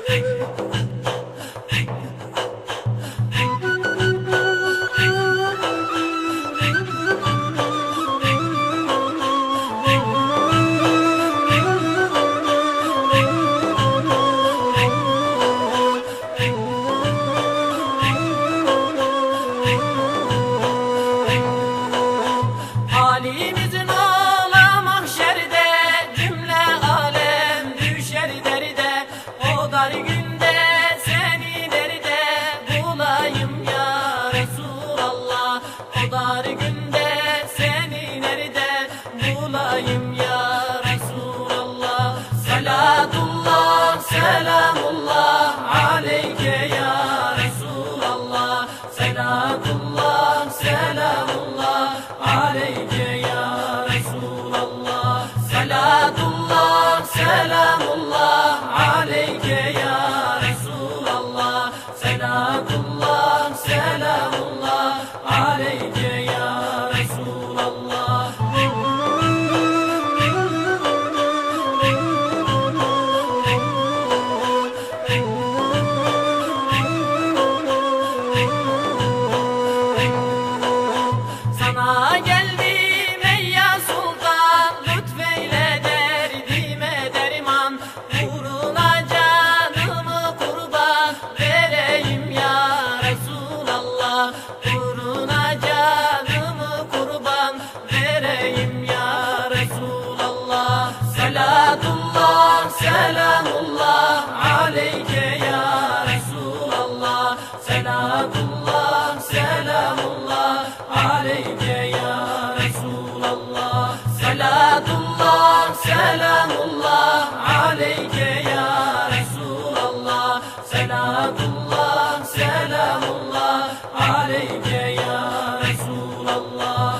Halimizin ola mahşerde, cümle alem düşer derde. O dar günde seni nerede bulayım ya Resulallah. O dar günde seni nerede bulayım ya Resulallah. Salatullah, selamullah aleyke ya Resulallah. Salatullah, selamullah aleyke ya Resulallah. Salatullah, selamullah aleyke ya Resulallah. Salatullah, selamullah aleyke ya Resulallah. Sana geldim ey ya Sultan, lütfeyle derdime derman. Uğruna canımı kurban vereyim ya Resulallah. Uğruna canımı kurban vereyim ya Resulallah. Salatullah, selamullah aleyke ya Resulallah. Salatullah, selamullah aleyke ya Resulallah. Salatullah, selamullah aleyke ya Resulallah. Salatullah, selamullah aleyke ya Resulallah.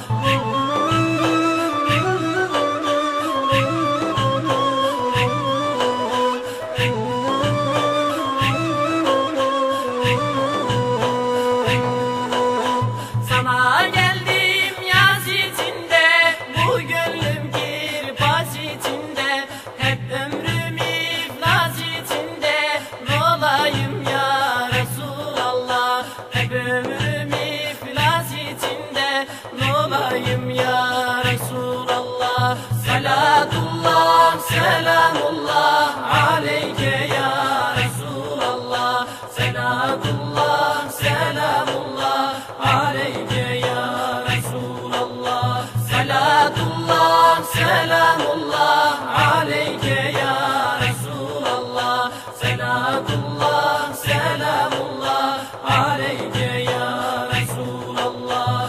Sana geldim yaz içinde, bu gönlüm kirpas içinde. Hep ömrüm iflas içinde, ne olayım ya Resulallah. Hep ömrüm iflas içinde, ne olayım ya Resulallah. Salatullah, selamullah aleyke ya Resulallah. Salatullah, selamullah aleyke ya Resulallah. Salatullah, selamullah aleyke ya Resulallah. Salatullah, selamullah aleyke ya Resulallah.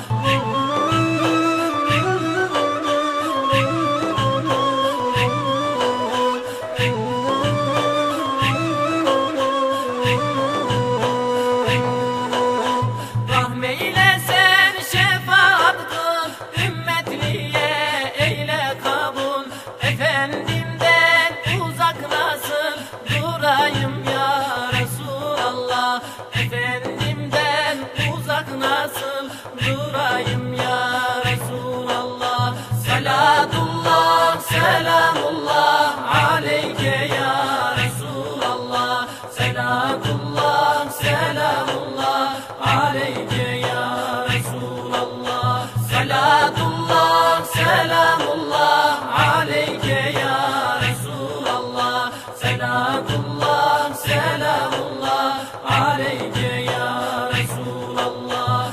Rahmeyle sen şefaat kıl, ümmetliye eyle kabul. Efendimden uzak nasıl durayım ya Resulallah. Efendimden uzak nasıl durayım ya Resulallah. Salatullah, selamullah aleyke ya Resulallah. Salatullah, selamullah aleyke ya Resulallah. Salatullah, selamullah aleyke ya Resulallah. Salatullah, selamullah aleyke ya Resulallah.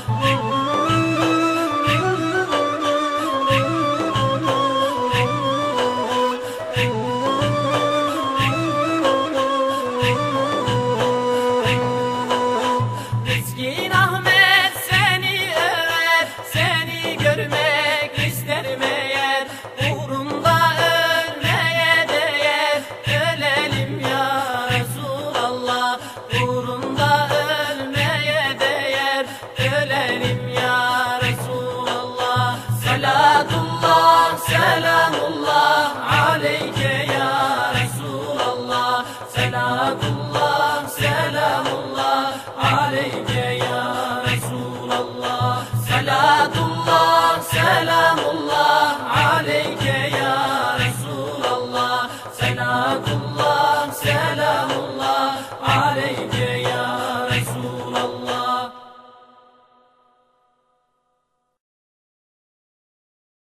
Miskin Ahmet seni över, seni görmek isterim eğer. Uğrunda ölmeye değer, ölelim ya Resulallah. Uğrunda ölmeye değer, ölelim ya Resulallah. Salatullah, selamullah aleyke ya Resulallah. Salatullah, selamullah aleyke ya Resulallah. Salatullah, selamullah aleyke ya Resulallah. Salatullah.